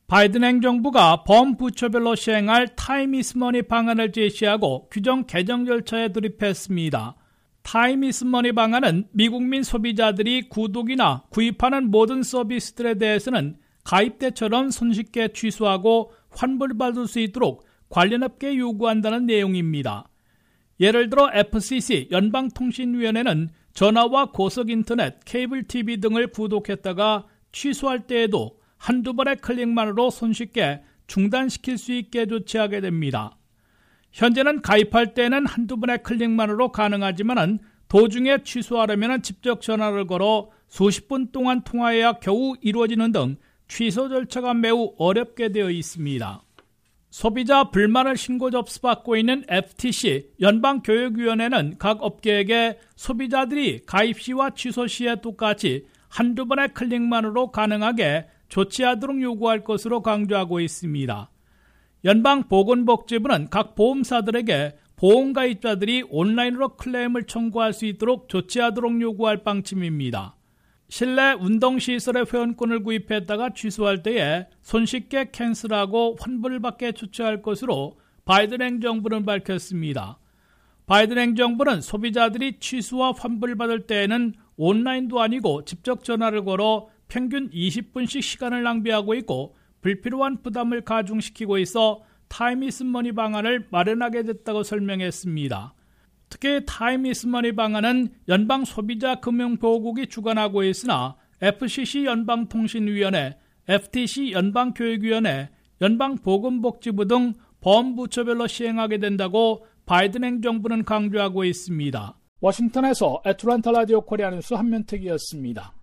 바이든 행정부가 범부처별로 시행할 타임 이즈 머니 방안을 제시하고 규정 개정 절차에 돌입했습니다. 타임 이즈 머니 방안은 미국민 소비자들이 구독이나 구입하는 모든 서비스들에 대해서는 가입 때처럼 손쉽게 취소하고 환불받을 수 있도록 관련 업계에 요구한다는 내용입니다. 예를 들어 FCC 연방통신위원회는 전화와 고속인터넷, 케이블 TV 등을 구독했다가 취소할 때에도 한두 번의 클릭만으로 손쉽게 중단시킬 수 있게 조치하게 됩니다. 현재는 가입할 때는 한두 번의 클릭만으로 가능하지만 도중에 취소하려면 직접 전화를 걸어 수십 분 동안 통화해야 겨우 이루어지는 등 취소 절차가 매우 어렵게 되어 있습니다. 소비자 불만을 신고 접수받고 있는 FTC 연방교육위원회는 각 업계에게 소비자들이 가입 시와 취소 시에 똑같이 한두 번의 클릭만으로 가능하게 조치하도록 요구할 것으로 강조하고 있습니다. 연방보건복지부는 각 보험사들에게 보험가입자들이 온라인으로 클레임을 청구할 수 있도록 조치하도록 요구할 방침입니다. 실내 운동시설의 회원권을 구입했다가 취소할 때에 손쉽게 캔슬하고 환불을 받게 조치할 것으로 바이든 행정부는 밝혔습니다. 바이든 행정부는 소비자들이 취소와 환불을 받을 때에는 온라인도 아니고 직접 전화를 걸어 평균 20분씩 시간을 낭비하고 있고 불필요한 부담을 가중시키고 있어 타임 이즈 머니 방안을 마련하게 됐다고 설명했습니다. 특히 타임 이즈 머니 방안은 연방 소비자 금융보호국이 주관하고 있으나 FCC 연방통신위원회, FTC 연방교육위원회, 연방보건복지부 등 범부처별로 시행하게 된다고 바이든 행정부는 강조하고 있습니다. 워싱턴에서 애틀랜타 라디오 코리아 뉴스 한면택이었습니다.